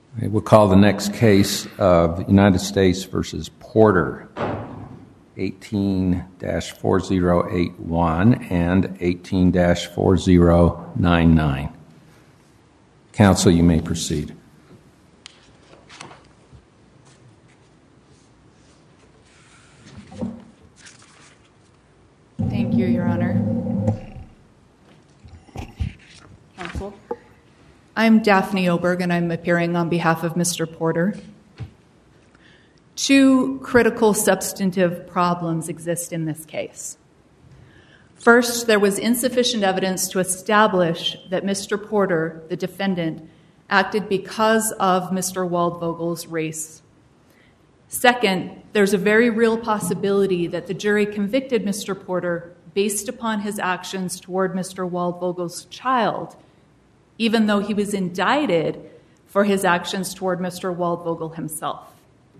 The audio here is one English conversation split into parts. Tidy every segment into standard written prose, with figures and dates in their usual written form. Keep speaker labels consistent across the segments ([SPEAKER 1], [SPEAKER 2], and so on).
[SPEAKER 1] We'll call the next case of United States v. Porter, 18-4081 and 18-4099. Counsel, you may proceed.
[SPEAKER 2] Thank you, Your Honor. Counsel. I'm Daphne Oberg, and I'm appearing on behalf of Mr. Porter. Two critical substantive problems exist in this case. First, there was insufficient evidence to establish that Mr. Porter, the defendant, acted because of Mr. Waldvogel's race. Second, there's a very real possibility that the jury convicted Mr. Porter based upon his actions toward Mr. Waldvogel's child, even though he was indicted for his actions toward Mr. Waldvogel himself.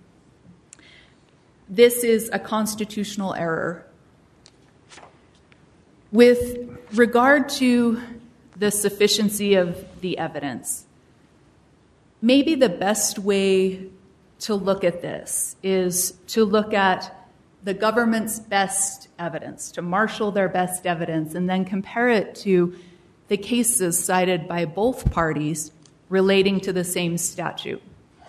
[SPEAKER 2] This is a constitutional error. With regard to the sufficiency of the evidence, maybe the best way to look at this is to look at the government's best evidence, to marshal their best evidence, and then compare it to the cases cited by both parties relating to the same statute.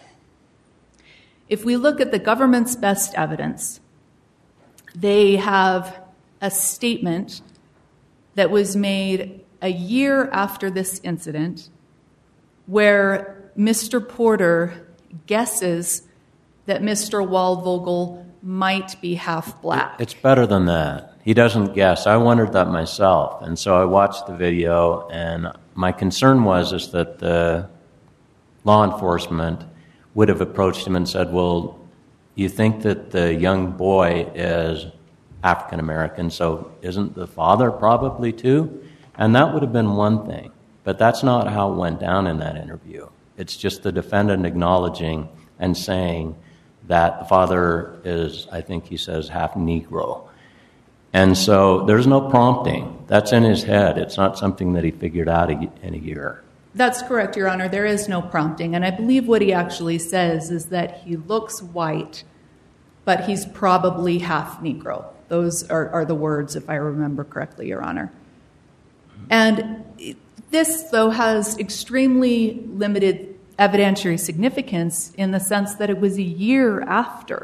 [SPEAKER 2] If we look at the government's best evidence, they have a statement that was made a year after this incident where Mr. Porter guesses that Mr. Waldvogel might be half black.
[SPEAKER 3] It's better than that. He doesn't guess. I wondered that myself, and so I watched the video, and my concern is that the law enforcement would have approached him and said, well, you think that the young boy is African American, so isn't the father probably too? And that would have been one thing, but that's not how it went down in that interview. It's just the defendant acknowledging and saying that the father is, I think he says, half Negro. And so there's no prompting. That's in his head. It's not something that he figured out in a year.
[SPEAKER 2] That's correct, Your Honor. There is no prompting. And I believe what he actually says is that he looks white, but he's probably half Negro. Those are the words, if I remember correctly, Your Honor. And this, though, has extremely limited evidentiary significance in the sense that it was a year after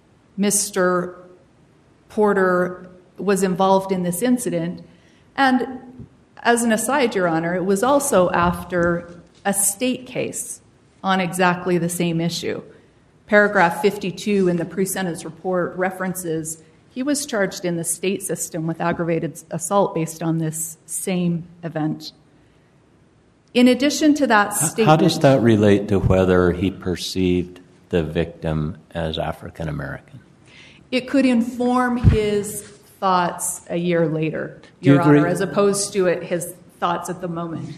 [SPEAKER 2] Mr. Porter was involved in this incident. And as an aside, Your Honor, it was also after a state case on exactly the same issue. Paragraph 52 in the pre-sentence report references he was charged in the state system with aggravated assault based on this same event. In addition to that statement...
[SPEAKER 3] How does that relate to whether he perceived the victim as African American?
[SPEAKER 2] It could inform his thoughts a year later, Your Honor, as opposed to his thoughts at the moment.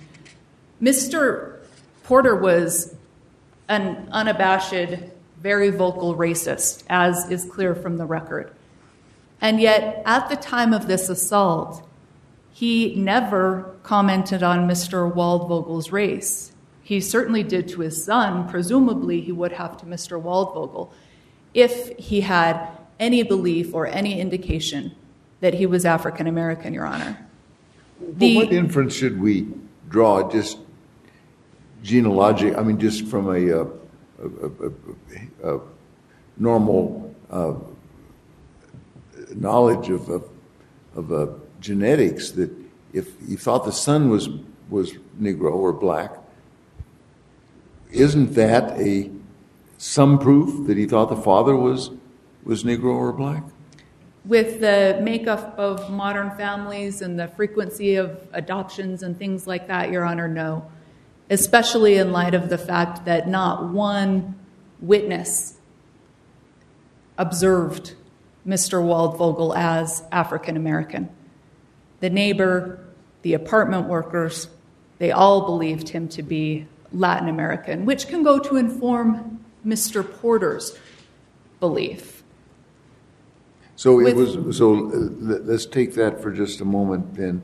[SPEAKER 2] Mr. Porter was an unabashed, very vocal racist, as is clear from the record. And yet, at the time of this assault, he never commented on Mr. Waldvogel's race. He certainly did to his son. Presumably, he would have to Mr. Waldvogel if he had any belief or any indication that he was African American, Your Honor.
[SPEAKER 4] But what inference should we draw, just genealogic, I mean, just from a normal knowledge of genetics, that if you thought the son was Negro or black, isn't that some proof that he thought the father was Negro or black?
[SPEAKER 2] With the makeup of modern families and the frequency of adoptions and things like that, Your Honor, no. Especially in light of the fact that not one witness observed Mr. Waldvogel as African American. The neighbor, the apartment workers, they all believed him to be Latin American, which can go to inform Mr. Porter's belief.
[SPEAKER 4] So let's take that for just a moment then.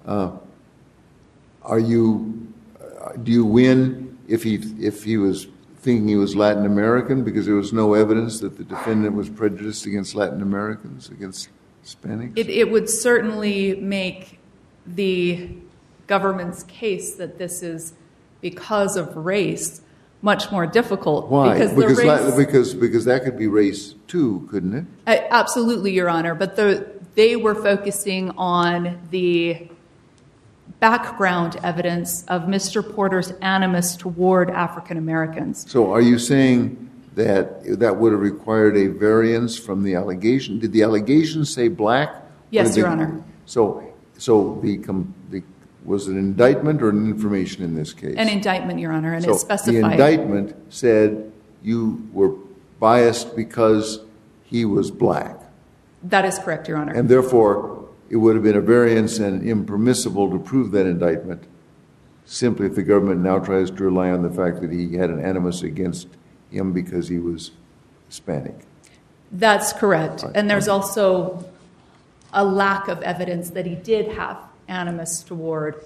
[SPEAKER 4] Do you win if he was thinking he was Latin American because there was no evidence that the defendant was prejudiced against Latin Americans, against Hispanics?
[SPEAKER 2] It would certainly make the government's case that this is because of race much more difficult.
[SPEAKER 4] Why?
[SPEAKER 2] Because
[SPEAKER 4] because that could be race too, couldn't it?
[SPEAKER 2] Absolutely, Your Honor. But they were focusing on the background evidence of Mr. Porter's animus toward African Americans.
[SPEAKER 4] So are you saying that that would have required a variance from the allegation? Did the allegation say black?
[SPEAKER 2] Yes, Your Honor.
[SPEAKER 4] So was it an indictment or an information in this case?
[SPEAKER 2] An indictment, Your Honor, and
[SPEAKER 4] so
[SPEAKER 2] it's specified.
[SPEAKER 4] The indictment said you were biased because he was black.
[SPEAKER 2] That is correct, Your Honor.
[SPEAKER 4] And therefore, it would have been a variance and impermissible to prove that indictment simply if the government now tries to rely on the fact that he had an animus against him because he was Hispanic.
[SPEAKER 2] That's correct.
[SPEAKER 4] Right.
[SPEAKER 2] And there's also a lack of evidence that he did have animus toward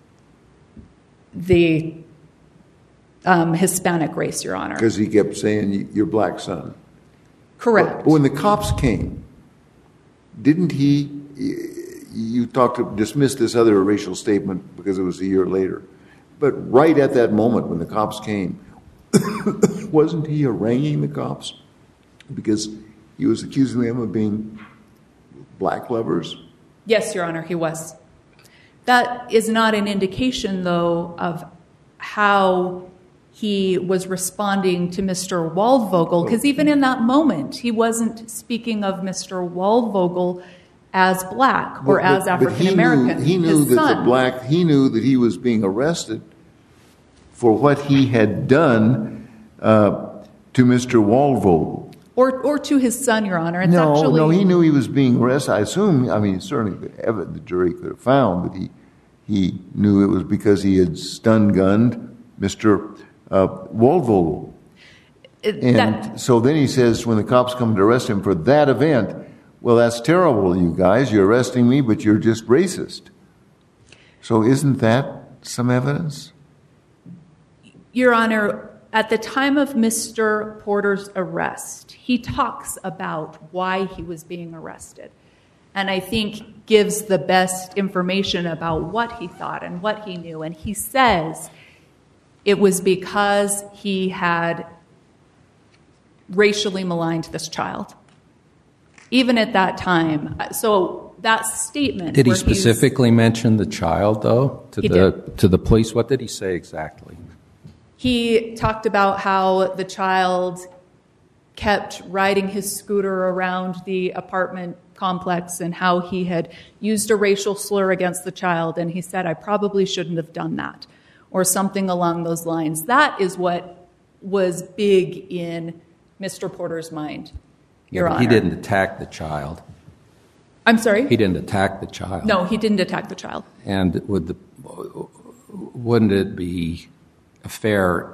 [SPEAKER 2] the Hispanic race, Your Honor.
[SPEAKER 4] Because he kept saying, your black son.
[SPEAKER 2] Correct.
[SPEAKER 4] But when the cops came, didn't he, you dismissed this other racial statement because it was a year later, but right at that moment when the cops came, wasn't he haranguing the cops because he was accusing them of being black lovers?
[SPEAKER 2] Yes, Your Honor, he was. That is not an indication, though, of how he was responding to Mr. Waldvogel, because even in that moment, he wasn't speaking of Mr. Waldvogel as black or as African American.
[SPEAKER 4] He knew that he was being arrested for what he had done to Mr. Waldvogel.
[SPEAKER 2] Or to his son, Your Honor.
[SPEAKER 4] No, he knew he was being arrested. I assume, certainly the jury could have found that he knew it was because he had stun-gunned Mr. Waldvogel. And so then he says, when the cops come to arrest him for that event, well, that's terrible, you guys. You're arresting me, but you're just racist. So isn't that some evidence?
[SPEAKER 2] Your Honor, at the time of Mr. Porter's arrest, he talks about why he was being arrested, and I think gives the best information about what he thought and what he knew. And he says it was because he had racially maligned this child, even at that time. So that statement...
[SPEAKER 1] Did he specifically mention the child, though, to the police? What did he say exactly?
[SPEAKER 2] He talked about how the child kept riding his scooter around the apartment complex and how he had used a racial slur against the child, and he said, I probably shouldn't have done that, or something along those lines. That is what was big in Mr. Porter's mind, Your Honor.
[SPEAKER 1] He didn't attack the child.
[SPEAKER 2] I'm sorry?
[SPEAKER 1] He didn't attack the child.
[SPEAKER 2] No, he didn't attack the child.
[SPEAKER 1] And wouldn't it be a fair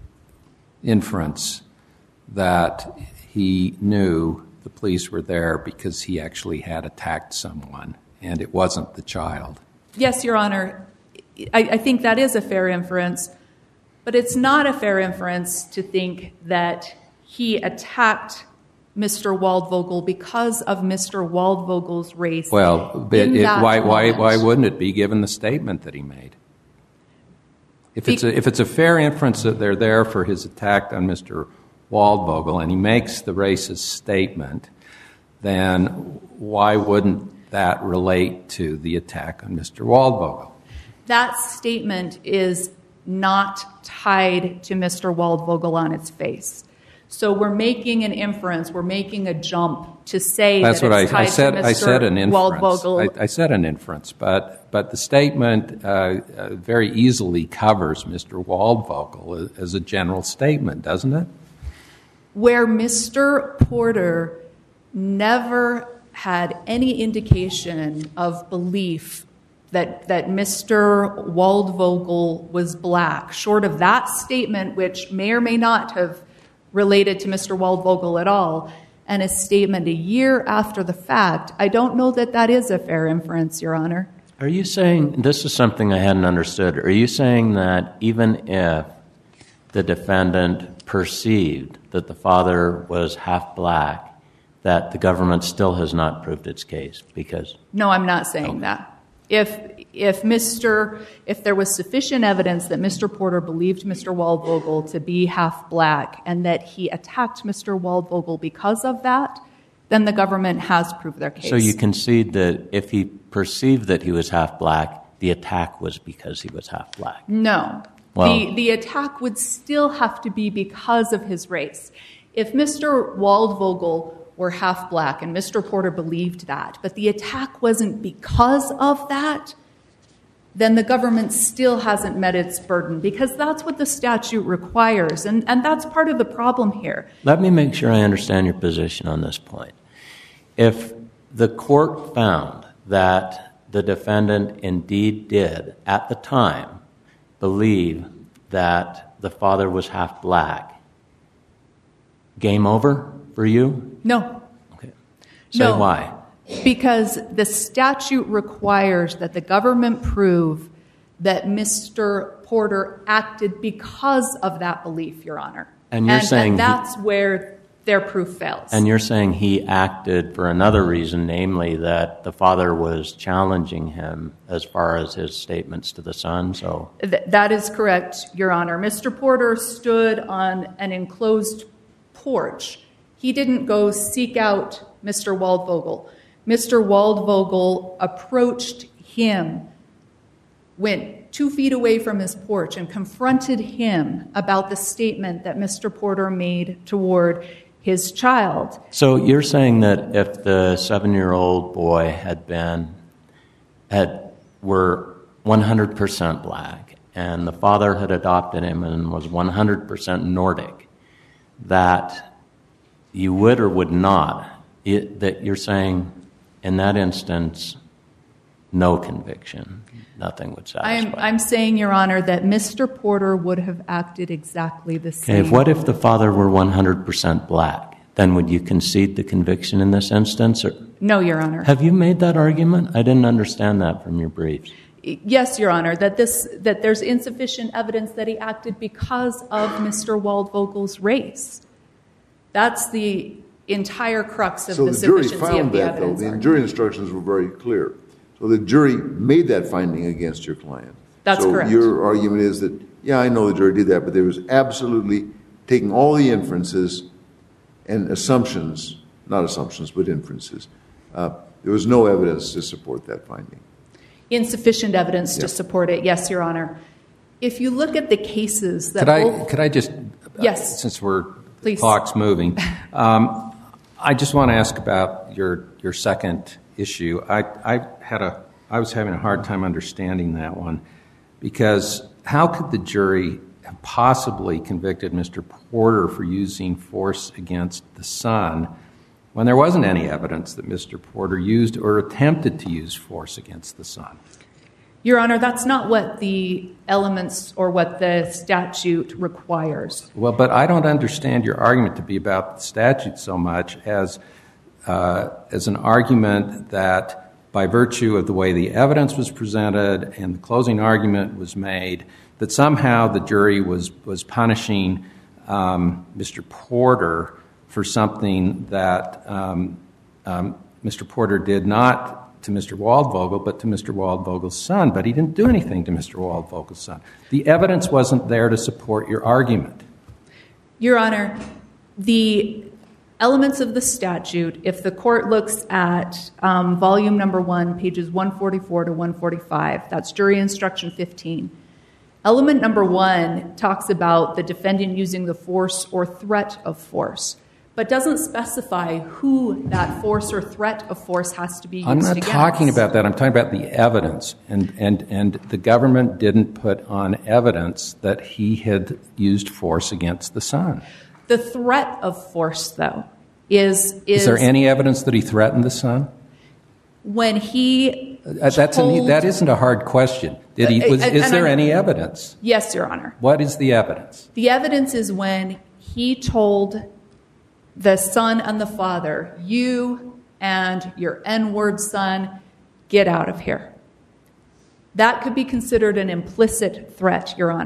[SPEAKER 1] inference that he knew the police were there because he actually had attacked someone and it wasn't the child?
[SPEAKER 2] Yes, Your Honor. I think that is a fair inference, but it's not a fair inference to think that he attacked Mr. Waldvogel because of Mr. Waldvogel's race.
[SPEAKER 1] Well, why wouldn't it be, given the statement that he made? If it's a fair inference that they're there for his attack on Mr. Waldvogel and he makes the racist statement, then why wouldn't that relate to the attack on Mr. Waldvogel?
[SPEAKER 2] That statement is not tied to Mr. Waldvogel on its face. So we're making an inference, we're making a jump to say
[SPEAKER 1] that's
[SPEAKER 2] that
[SPEAKER 1] what
[SPEAKER 2] it's tied to Mr.
[SPEAKER 1] I said an inference.
[SPEAKER 2] Waldvogel.
[SPEAKER 1] I said an inference, but the statement very easily covers Mr. Waldvogel as a general statement, doesn't it?
[SPEAKER 2] Where Mr. Porter never had any indication of belief that Mr. Waldvogel was black, short of that statement, which may or may not have related to Mr. Waldvogel at all, and a statement a year after the fact, I don't know that that is a fair inference, Your Honor.
[SPEAKER 3] Are you saying, this is something I hadn't understood, are you saying that even if the defendant perceived that the father was half black, that the government still has not proved its case? Because
[SPEAKER 2] no, I'm not saying that. If there was sufficient evidence that Mr. Porter believed Mr. Waldvogel to be half black and that he attacked Mr. Waldvogel because of that, then the government has proved their case.
[SPEAKER 3] So you concede that if he perceived that he was half black, the attack was because he was half black?
[SPEAKER 2] No.
[SPEAKER 3] Well,
[SPEAKER 2] the attack would still have to be because of his race. If Mr. Waldvogel were half black, and Mr. Porter believed that, but the attack wasn't because of that, then the government still hasn't met its burden, because that's what the statute requires, and that's part of the problem here.
[SPEAKER 3] Let me make sure I understand your position on this point. If the court found that the defendant indeed did, at the time, believe that the father was half black, game over for you?
[SPEAKER 2] No.
[SPEAKER 3] Okay. Say why.
[SPEAKER 2] Because the statute requires that the government prove that Mr. Porter acted because of that belief, Your Honor.
[SPEAKER 3] And you're saying
[SPEAKER 2] that's where their proof fails.
[SPEAKER 3] And you're saying he acted for another reason, namely that the father was challenging him as far as his statements to the son, so...
[SPEAKER 2] That is correct, Your Honor. Mr. Porter stood on an enclosed porch. He didn't go seek out Mr. Waldvogel. Mr. Waldvogel approached him, went 2 feet away from his porch, and confronted him about the statement that Mr. Porter made toward his child.
[SPEAKER 3] So you're saying that if the 7-year-old boy were 100% black, and the father had adopted him and was 100% Nordic, that you would or would not, that you're saying in that instance, no conviction, nothing would satisfy?
[SPEAKER 2] I'm saying, Your Honor, that Mr. Porter would have acted exactly the same.
[SPEAKER 3] Okay, what if the father were 100% black? Then would you concede the conviction in this instance? Or?
[SPEAKER 2] No, Your Honor.
[SPEAKER 3] Have you made that argument? I didn't understand that from your briefs.
[SPEAKER 2] Yes, Your Honor, that there's insufficient evidence that he acted because of Mr. Waldvogel's race. That's the entire crux of the sufficiency of the evidence.
[SPEAKER 4] So the jury found that, though. The jury instructions were very clear. So the jury made that finding against your client.
[SPEAKER 2] That's correct.
[SPEAKER 4] So your argument is that, yeah, I know the jury did that, but there was absolutely taking all the inferences and assumptions, not assumptions, but inferences. There was no evidence to support that finding.
[SPEAKER 2] Insufficient evidence to support it, yes, Your Honor. If you look at the cases that
[SPEAKER 1] Could I just,
[SPEAKER 2] yes,
[SPEAKER 1] since
[SPEAKER 2] please.
[SPEAKER 1] Clock's moving, I just want to ask about your second issue. I was having a hard time understanding that one, because how could the jury have possibly convicted Mr. Porter for using force against the son when there wasn't any evidence that Mr. Porter used or attempted to use force against the son?
[SPEAKER 2] Your Honor, that's not what the elements or what the statute requires.
[SPEAKER 1] Well, but I don't understand your argument to be about the statute so much as an argument that by virtue of the way the evidence was presented and the closing argument was made, that somehow the jury was punishing Mr. Porter for something that Mr. Porter did not to Mr. Waldvogel, but to Mr. Waldvogel's son. But he didn't do anything to Mr. Waldvogel's son. The evidence wasn't there to support your argument.
[SPEAKER 2] Your Honor, the elements of the statute, if the court looks at volume number 1, pages 144 to 145, that's jury instruction 15. Element number 1 talks about the defendant using the force or threat of force, but doesn't specify who that force or threat of force has to be used against.
[SPEAKER 1] I'm not talking about that. I'm talking about the evidence. And the government didn't put on evidence that he had used force against the son.
[SPEAKER 2] The threat of force, though, is
[SPEAKER 1] there any evidence that he threatened the son?
[SPEAKER 2] When he
[SPEAKER 1] that isn't a hard question. Is there any evidence?
[SPEAKER 2] Yes, Your Honor.
[SPEAKER 1] What is the evidence?
[SPEAKER 2] The evidence is when he told the son and the father, you and your N-word son, get out of here. That could be considered an implicit threat, Your Honor.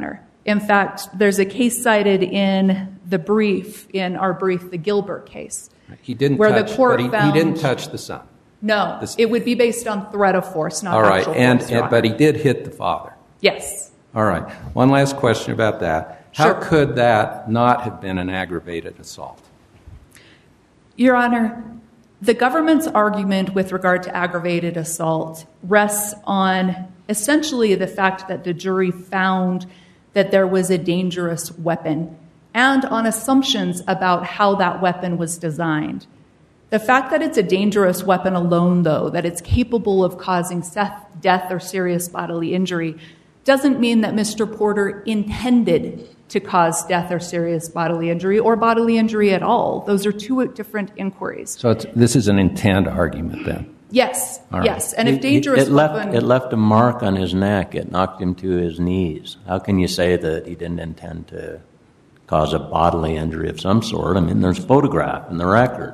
[SPEAKER 2] In fact, there's a case cited in our brief, the Gilbert case.
[SPEAKER 1] He didn't
[SPEAKER 2] where
[SPEAKER 1] touch,
[SPEAKER 2] the court
[SPEAKER 1] he
[SPEAKER 2] found,
[SPEAKER 1] didn't touch the son.
[SPEAKER 2] No, it would be based on threat of force, not actual force.
[SPEAKER 1] But he did hit the father.
[SPEAKER 2] Yes.
[SPEAKER 1] All right. One last question about that. How could that not have been an aggravated assault?
[SPEAKER 2] Your Honor, the government's argument with regard to aggravated assault rests on essentially the fact that the jury found that there was a dangerous weapon and on assumptions about how that weapon was designed. The fact that it's a dangerous weapon alone, though, that it's capable of causing death or serious bodily injury, doesn't mean that Mr. Porter intended to cause death or serious bodily injury or bodily injury at all. Those are two different inquiries.
[SPEAKER 1] So this is an intent argument then?
[SPEAKER 2] Yes,
[SPEAKER 1] right.
[SPEAKER 2] Yes. And if dangerous weapon...
[SPEAKER 3] It left a mark on his neck. It knocked him to his knees. How can you say that he didn't intend to cause a bodily injury of some sort? I mean, there's a photograph in the record.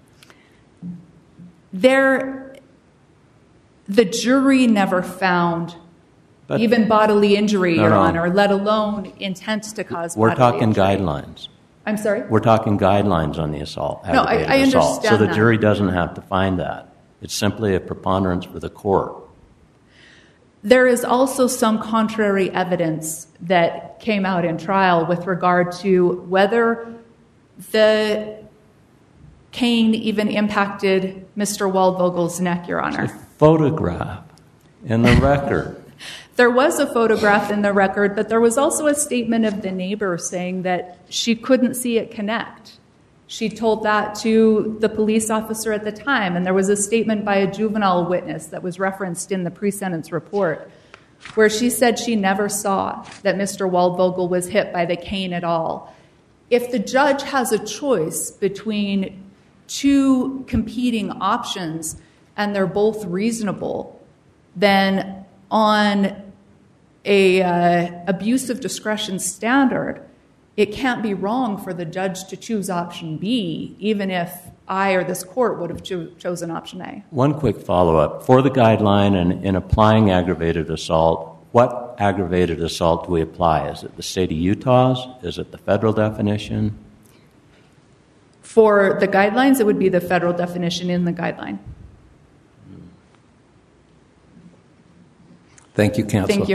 [SPEAKER 2] The jury never found even bodily injury, Your Honor, let alone intent to cause bodily injury.
[SPEAKER 3] We're talking guidelines.
[SPEAKER 2] I'm sorry?
[SPEAKER 3] We're talking guidelines on the assault.
[SPEAKER 2] No, I understand
[SPEAKER 3] assault. So the
[SPEAKER 2] that.
[SPEAKER 3] jury doesn't have to find that. It's simply a preponderance for the court.
[SPEAKER 2] There is also some contrary evidence that came out in trial with regard to whether the cane even impacted Mr. Waldvogel's neck, Your Honor.
[SPEAKER 3] There's a photograph in the record.
[SPEAKER 2] There was a photograph in the record, but there was also a statement of the neighbor saying that she couldn't see it connect. She told that to the police officer at the time, and there was a statement by a juvenile witness that was referenced in the pre-sentence report where she said she never saw that Mr. Waldvogel was hit by the cane at all. If the judge has a choice between two competing options and they're both reasonable, then on a abuse of discretion standard, it can't be wrong for the judge to choose option B, even if I or this court would have chosen option A.
[SPEAKER 3] One quick follow-up. For the guideline and in applying aggravated assault, what aggravated assault do we apply? Is it the state of Utah's? Is it the federal definition?
[SPEAKER 2] For the guidelines, it would be the federal definition in the guideline.
[SPEAKER 1] Thank you, counsel.
[SPEAKER 2] Thank you.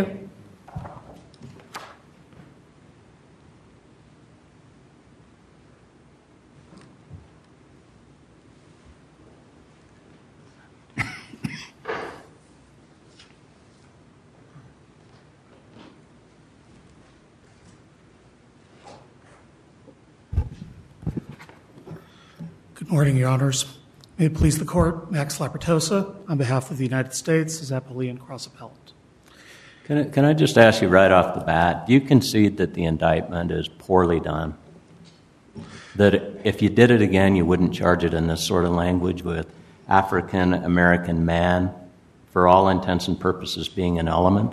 [SPEAKER 5] Good morning, Your Honors. May it please the Court, Max Lapertosa, on behalf of the United States, as appellee and cross-appellant.
[SPEAKER 3] Can I just ask you right off the bat, do you concede that the indictment is poorly done? That if you did it again, you wouldn't charge it in this sort of language with African-American man, for all intents and purposes being an element?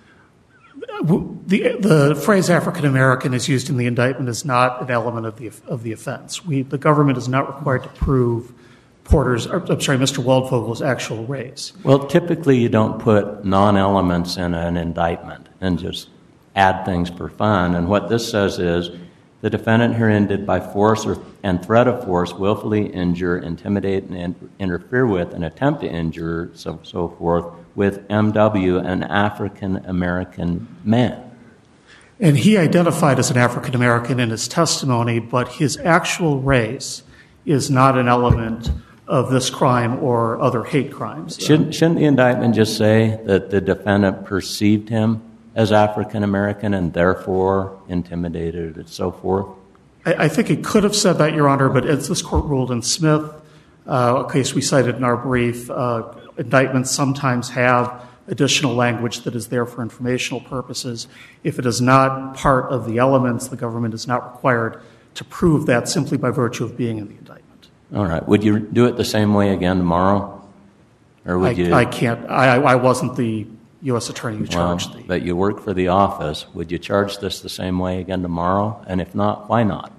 [SPEAKER 5] The phrase African-American is used in the indictment as not an element of the offense. The government is not required to prove Mr. Waldvogel's actual race.
[SPEAKER 3] Well, typically you don't put non-elements in an indictment and just add things for fun. And what this says is, the defendant herein did by force and threat of force willfully injure, intimidate, and interfere with, and attempt to injure, so forth, with M.W., an African-American man.
[SPEAKER 5] And he identified as an African-American in his testimony, but his actual race is not an element of this crime or other hate crimes.
[SPEAKER 3] Shouldn't the indictment just say that the defendant perceived him as African-American and therefore intimidated and so forth?
[SPEAKER 5] I think it could have said that, Your Honor, but as this court ruled in Smith, a case we cited in our brief, indictments sometimes have additional language that is there for informational purposes. If it is not part of the elements, the government is not required to prove that simply by virtue of being in the indictment.
[SPEAKER 3] All right. Would you do it the same way again tomorrow? Or would you?
[SPEAKER 5] I can't. I wasn't the U.S. attorney who charged the...
[SPEAKER 3] But you work for the office. Would you charge this the same way again tomorrow? And if not, why not?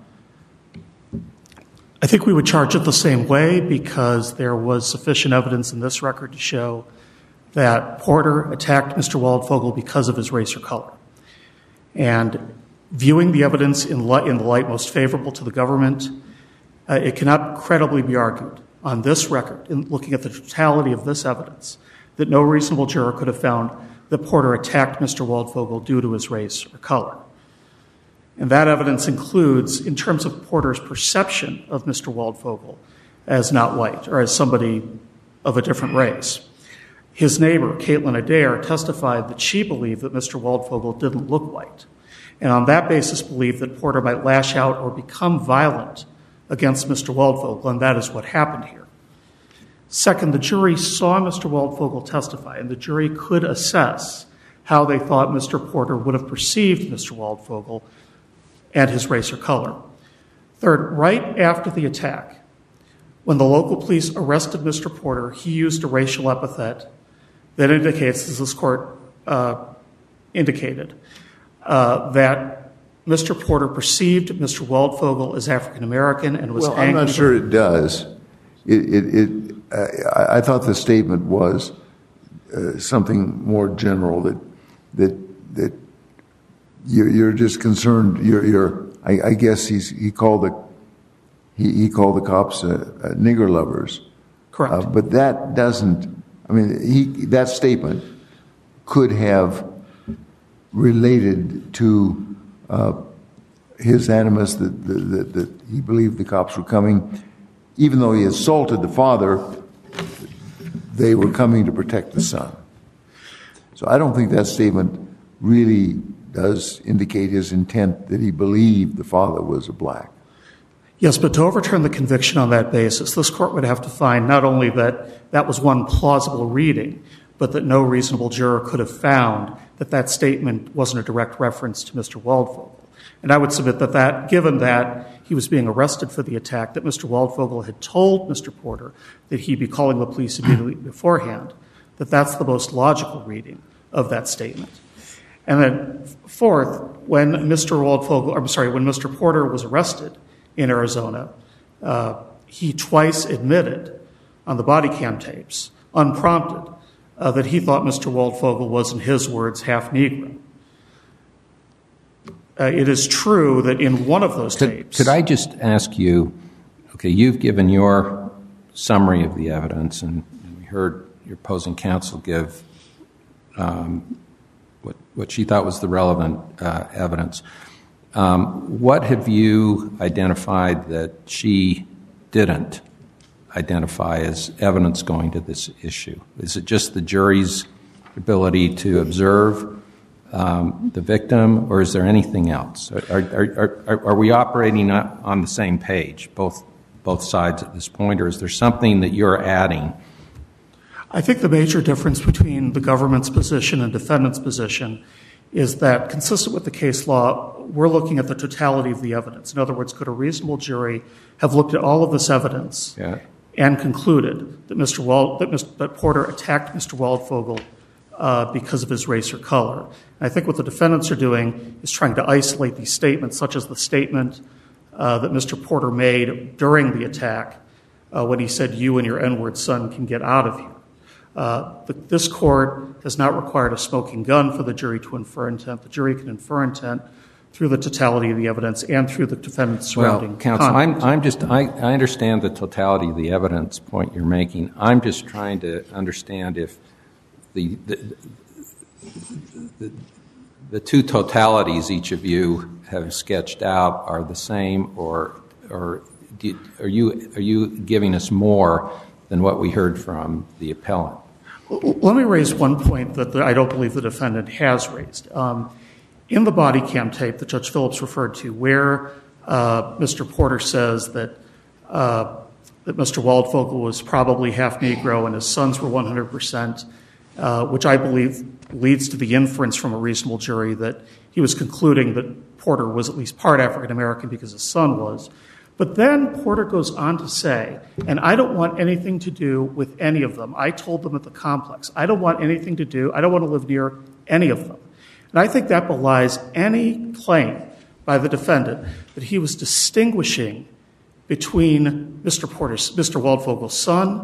[SPEAKER 5] I think we would charge it the same way because there was sufficient evidence in this record to show that Porter attacked Mr. Waldvogel because of his race or color. And viewing the evidence in the light most favorable to the government, it cannot credibly be argued on this record, in looking at the totality of this evidence, that no reasonable juror could have found that Porter attacked Mr. Waldvogel due to his race or color. And that evidence includes, in terms of Porter's perception of Mr. Waldvogel as not white or as somebody of a different race. His neighbor, Caitlin Adair, testified that she believed that Mr. Waldvogel didn't look white, and on that basis believed that Porter might lash out or become violent against Mr. Waldvogel, and that is what happened here. Second, the jury saw Mr. Waldvogel testify, and the jury could assess how they thought Mr. Porter would have perceived Mr. Waldvogel and his race or color. Third, right after the attack, when the local police arrested Mr. Porter, he used a racial epithet that indicates, as this court indicated, that Mr. Porter perceived Mr. Waldvogel as African American and was angry.
[SPEAKER 4] I'm not sure it does. I thought the statement was something more general, that you're just concerned. I guess he called the cops nigger lovers.
[SPEAKER 5] Correct.
[SPEAKER 4] But that doesn't. I mean, that statement could have related to his animus that he believed the cops were coming. Even though he assaulted the father, they were coming to protect the son. So I don't think that statement really does indicate his intent that he believed the father was a black.
[SPEAKER 5] Yes, but to overturn the conviction on that basis, this court would have to find not only that that was one plausible reading, but that no reasonable juror could have found that that statement wasn't a direct reference to Mr. Waldvogel. And I would submit that given that he was being arrested for the attack, that Mr. Waldvogel had told Mr. Porter that he'd be calling the police immediately beforehand, that that's the most logical reading of that statement. And then fourth, when Mr. Porter was arrested in Arizona, he twice admitted on the body cam tapes, unprompted, that he thought Mr. Waldvogel was, in his words, half Negro. It is true that in one of those tapes...
[SPEAKER 1] Could I just ask you, okay, you've given your summary of the evidence, and we heard your opposing counsel give what she thought was the relevant evidence. What have you identified that she didn't identify as evidence going to this issue? Is it just the jury's ability to observe the victim, or is there anything else? Are we operating on the same page, both sides at this point, or is there something that you're adding?
[SPEAKER 5] I think the major difference between the government's position and defendant's position is that, consistent with the case law, we're looking at the totality of the evidence. In other words, could a reasonable jury have looked at all of this evidence and concluded that that Porter attacked Mr. Waldvogel because of his race or color? And I think what the defendants are doing is trying to isolate these statements, such as the statement that Mr. Porter made during the attack when he said, "You and your N-word son can get out of here." This court has not required a smoking gun for the jury to infer intent. The jury can infer intent through the totality of the evidence and through the defendant's surrounding content.
[SPEAKER 1] Counsel, I understand the totality of the evidence point you're making. I'm just trying to understand if the two totalities each of you have sketched out are the same, or are you giving us more than what we heard from the appellant?
[SPEAKER 5] Let me raise one point that I don't believe the defendant has raised. In the body cam tape that Judge Phillips referred to, where Mr. Porter says that Mr. Waldvogel was probably half Negro and his sons were 100%, which I believe leads to the inference from a reasonable jury that he was concluding that Porter was at least part African American because his son was. But then Porter goes on to say, and I don't want anything to do with any of them. I told them at the complex, I don't want anything to do, I don't want to live near any of them. And I think that belies any claim by the defendant that he was distinguishing between Mr. Waldvogel's son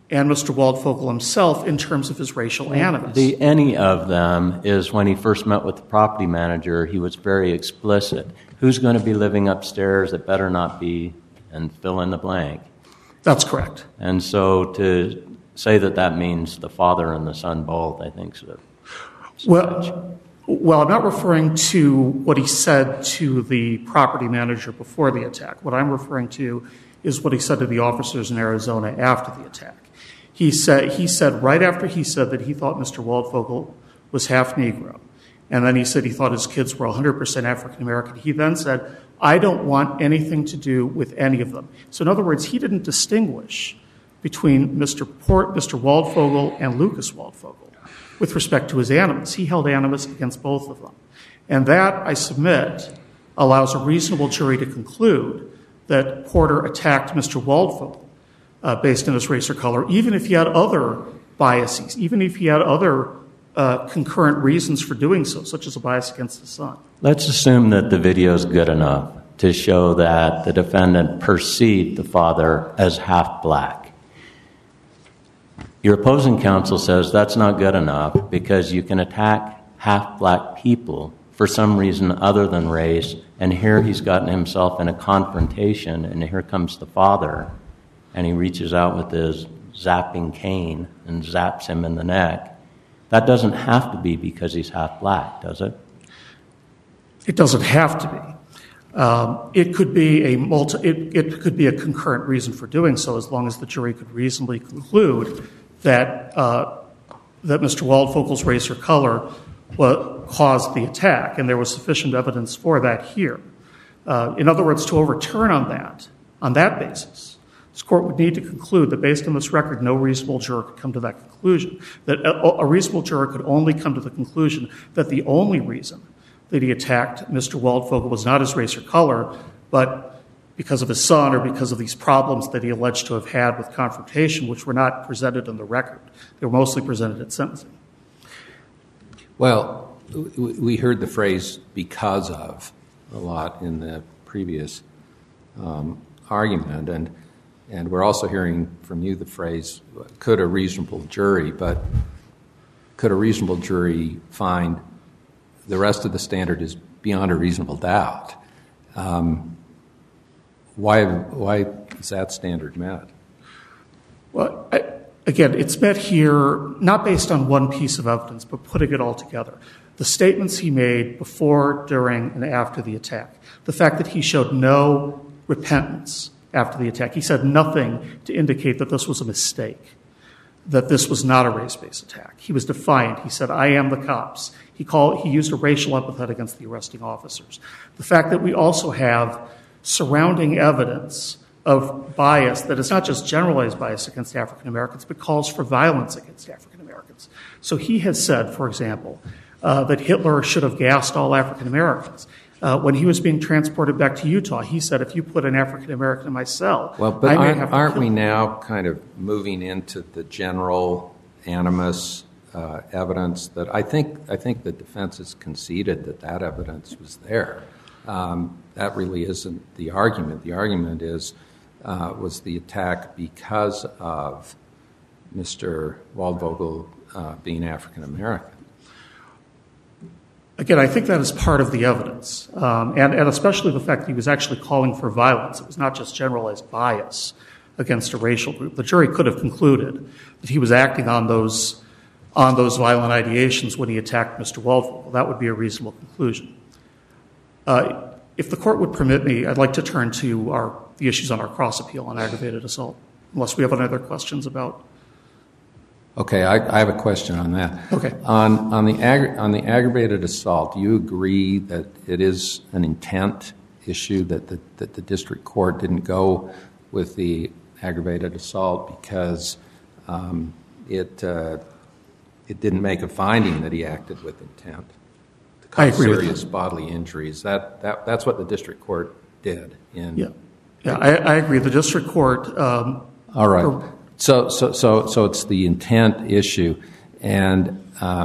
[SPEAKER 5] and Mr. Waldvogel himself in terms of his racial animus.
[SPEAKER 3] The any of them is when he first met with the property manager, he was very explicit. Who's going to be living upstairs? It better not be, and fill in the blank.
[SPEAKER 5] That's correct.
[SPEAKER 3] And so to say that that means the father and the son both, I think so.
[SPEAKER 5] Well, I'm not referring to what he said to the property manager before the attack. What I'm referring to is what he said to the officers in Arizona after the attack. He said right after he said that he thought Mr. Waldvogel was half Negro, and then he said he thought his kids were 100% African American. He then said, I don't want anything to do with any of them. So in other words, he didn't distinguish between Mr. Waldvogel and Lucas Waldvogel with respect to his animus. He held animus against both of them. And that, I submit, allows a reasonable jury to conclude that Porter attacked Mr. Waldvogel based on his race or color, even if he had other biases, even if he had other concurrent reasons for doing so, such as a bias against the son.
[SPEAKER 3] Let's assume that the video is good enough to show that the defendant perceived the father as half black. Your opposing counsel says that's not good enough because you can attack half black people for some reason other than race, and here he's gotten himself in a confrontation, and here comes the father, and he reaches out with his zapping cane and zaps him in the neck. That doesn't have to be because he's half black, does it?
[SPEAKER 5] It doesn't have to be. It could be a concurrent reason for doing so, as long as the jury could reasonably conclude that Mr. Waldvogel's race or color caused the attack, and there was sufficient evidence for that here. In other words, to overturn on that basis, this court would need to conclude that based on this record, no reasonable juror could come to that conclusion, that a reasonable juror could only come to the conclusion that the only reason that he attacked Mr. Waldvogel was not his race or color, but because of his son or because of these problems that he alleged to have had with confrontation, which were not presented in the record. They were mostly presented at sentencing.
[SPEAKER 1] Well, we heard the phrase "because of" a lot in the previous argument, and we're also hearing from you the phrase "could a reasonable jury," but could a reasonable jury find the rest of the standard is beyond a reasonable doubt? Why is that standard met?
[SPEAKER 5] Well, again, it's met here not based on one piece of evidence, but putting it all together. The statements he made before, during, and after the attack. The fact that he showed no repentance after the attack. He said nothing to indicate that this was a mistake, that this was not a race-based attack. He was defiant. He said, I am the cops. He used a racial epithet against the arresting officers. The fact that we also have surrounding evidence of bias that is not just generalized bias against African Americans, but calls for violence against African Americans. So he has said, for example, that Hitler should have gassed all African Americans. When he was being transported back to Utah, he said, if you put an African American in my cell,
[SPEAKER 1] I may have to aren't we now kind of moving into the general animus evidence that I think the defense has conceded that evidence was there. That really isn't the argument. The argument is, was the attack because of Mr. Waldvogel being African American?
[SPEAKER 5] Again, I think that is part of the evidence, and especially the fact that he was actually calling for violence. It was not just generalized bias against a racial group. The jury could have concluded that he was acting on those violent ideations when he attacked Mr. Waldvogel. That would be a reasonable conclusion. If the court would permit me, I'd like to turn to the issues on our cross-appeal on aggravated assault, unless we have any other questions about.
[SPEAKER 1] Okay, I have a question on that.
[SPEAKER 5] Okay.
[SPEAKER 1] On the aggravated assault, do you agree that it is an intent issue that the district court didn't go with the aggravated assault because it didn't make a finding that he acted with intent to cause serious bodily injuries? That's what the district court did. Yeah,
[SPEAKER 5] I agree. The district court.
[SPEAKER 1] All right. So it's the intent issue, and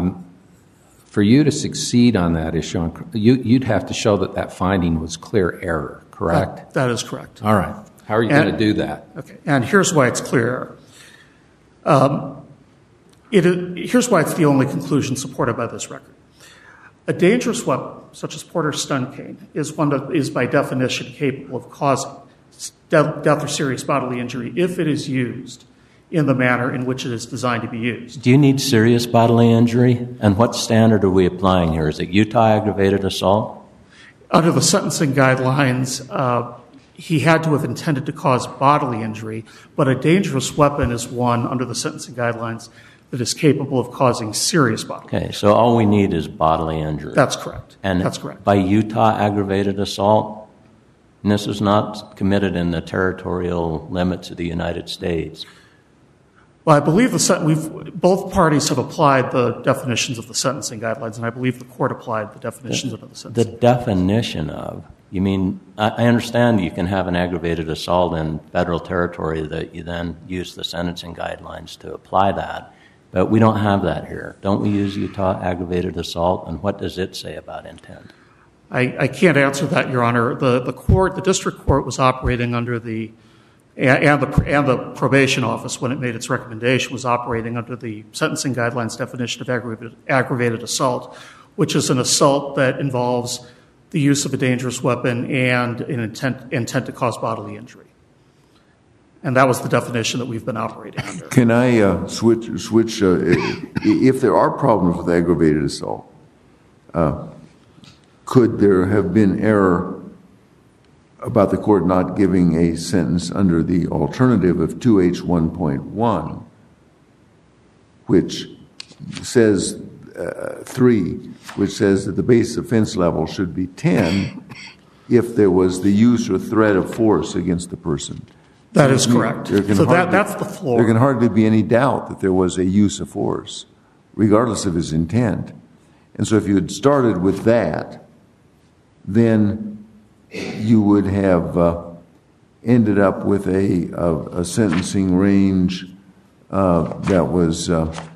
[SPEAKER 1] for you to succeed on that issue, you'd have to show that finding was clear error, correct?
[SPEAKER 5] That is correct.
[SPEAKER 1] All right. How are you going to do that?
[SPEAKER 5] Okay, and here's why it's clear Here's why it's the only conclusion supported by this record. A dangerous weapon, such as Porter's stun cane, is one that is by definition capable of causing death or serious bodily injury if it is used in the manner in which it is designed to be used.
[SPEAKER 3] Do you need serious bodily injury? And what standard are we applying here? Is it Utah aggravated assault?
[SPEAKER 5] Under the sentencing guidelines, he had to have intended to cause bodily injury, but a dangerous weapon is one under the sentencing guidelines that is capable of causing serious bodily injury.
[SPEAKER 3] Okay, so all we need is bodily injury.
[SPEAKER 5] That's correct.
[SPEAKER 3] And
[SPEAKER 5] that's correct.
[SPEAKER 3] By Utah aggravated assault, and this is not committed in the territorial limits of the United States.
[SPEAKER 5] Well, I believe both parties have applied the definitions of the sentencing guidelines, and I believe the court applied the definitions of the sentencing.
[SPEAKER 3] The definition of, you mean, I understand you can have an aggravated assault in federal territory that you then use the sentencing guidelines to apply that, but we don't have that here. Don't we use Utah aggravated assault, and what does it say about intent?
[SPEAKER 5] I can't answer that, Your Honor. The district court was operating under and the probation office, when it made its recommendation, was operating under the sentencing guidelines definition of aggravated assault, which is an assault that involves the use of a dangerous weapon and an intent to cause bodily injury. And that was the definition that we've been operating under.
[SPEAKER 4] Can I switch? If there are problems with aggravated assault, could there have been error about the court not giving a sentence under the alternative of 2H1.1, which says 3, which says that the base offense level should be 10 if there was the use or threat of force against the person?
[SPEAKER 5] That is correct. So that's the floor.
[SPEAKER 4] There can hardly be any doubt that there was a use of force, regardless of his intent. And so if you had started with that, then you would have ended up with a sentencing range that was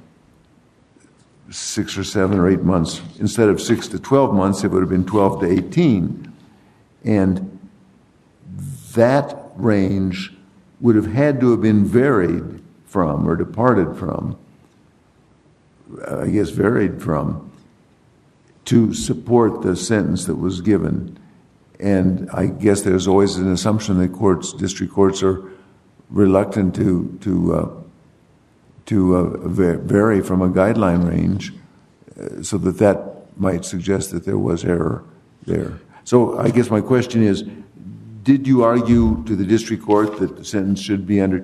[SPEAKER 4] 6 or 7 or 8 months. Instead of 6 to 12 months, it would have been 12 to 18. And that range would have had to have been varied from, or departed from, varied from, to support the sentence that was given. And I guess there's always an assumption that district courts are reluctant to vary from a guideline range, so that might suggest that there was error there. So I guess my question is, did you argue to the district court that the sentence should be under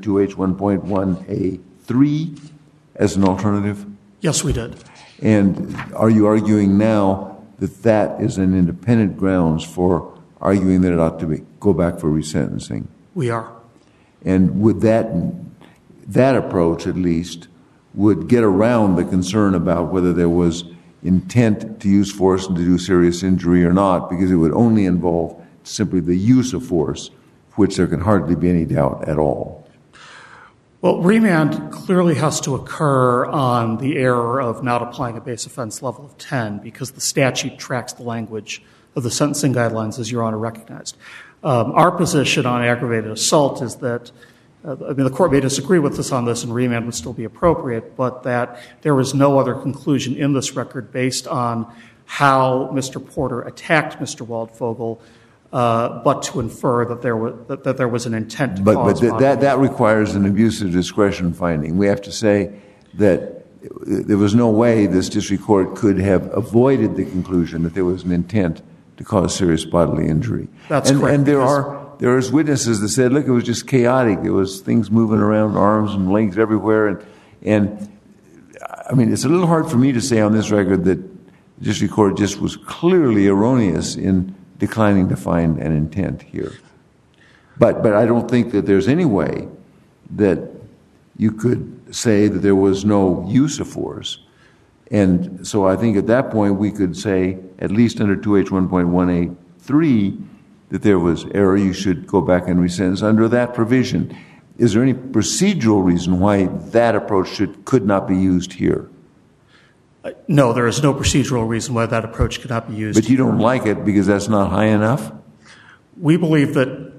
[SPEAKER 4] 2H1.1A3 as an alternative?
[SPEAKER 5] Yes, we did.
[SPEAKER 4] And are you arguing now that that is an independent grounds for arguing that it ought to go back for resentencing?
[SPEAKER 5] We are.
[SPEAKER 4] And would that approach, at least, would get around the concern about whether there was intent to use force and to do serious injury or not, because it would only involve simply the use of force, which there can hardly be any doubt at all?
[SPEAKER 5] Well, remand clearly has to occur on the error of not applying a base offense level of 10, because the statute tracks the language of the sentencing guidelines, as Your Honor recognized. Our position on aggravated assault is that, the court may disagree with us on this and remand would still be appropriate, but that there was no other conclusion in this record based on how Mr. Porter attacked Mr. Waldvogel, but to infer that there was an intent to cause bodily injury.
[SPEAKER 4] That requires an abuse of discretion finding. We have to say that there was no way this district court could have avoided the conclusion that there was an intent to cause serious bodily injury.
[SPEAKER 5] That's correct.
[SPEAKER 4] And there is witnesses that said, look, it was just chaotic. There was things moving around, arms and legs everywhere. And I mean, it's a little hard for me to say on this record that the district court just was clearly erroneous in declining to find an intent here. But I don't think that there's any way that you could say that there was no use of force. And so I think at that point we could say, at least under 2H1.1A3, that there was error. You should go back and resentence under that provision. Is there any procedural reason why that approach could not be used here?
[SPEAKER 5] No, there is no procedural reason why that approach could not be used.
[SPEAKER 4] But you don't like it because that's not high enough?
[SPEAKER 5] We believe that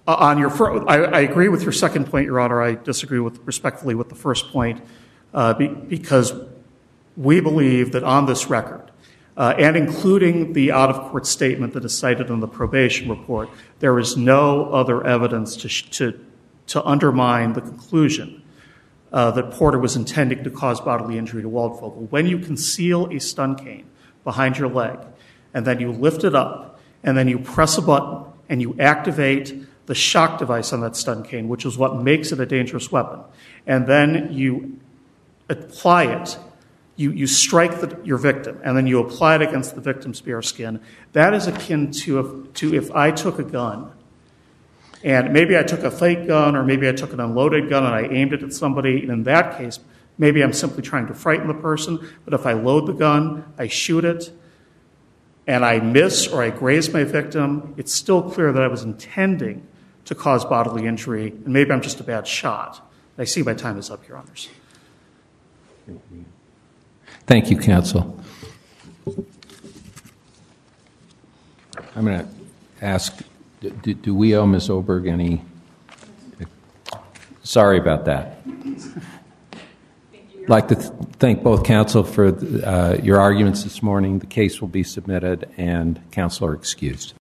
[SPEAKER 5] I agree with your second point, Your Honor. I disagree respectfully with the first point because we believe that on this record, and including the out-of-court statement that is cited in the probation report, there is no other evidence to undermine the conclusion that Porter was intending to cause bodily injury to Waldvogel. When you conceal a stun cane behind your leg, and then you lift it up, and then you press a button, and you activate the shock device on that stun cane, which is what makes it a dangerous weapon, and then you apply it, you strike your victim, and then you apply it against the victim's bare skin, that is akin to if I took a gun, and maybe I took a fake gun, or maybe I took an unloaded gun and I aimed it at somebody, and in that case, maybe I'm simply trying to frighten the person, but if I load the gun, I shoot it, and I miss or I graze my victim, it's still clear that I was intending to cause bodily injury, and maybe I'm just a bad shot. I see my time is up, Your Honors.
[SPEAKER 1] Thank you, counsel. I'm going to ask, do we owe Ms. Oberg any? Sorry about that. I'd like to thank both counsel for your arguments this morning. The case will be submitted, and counsel are excused.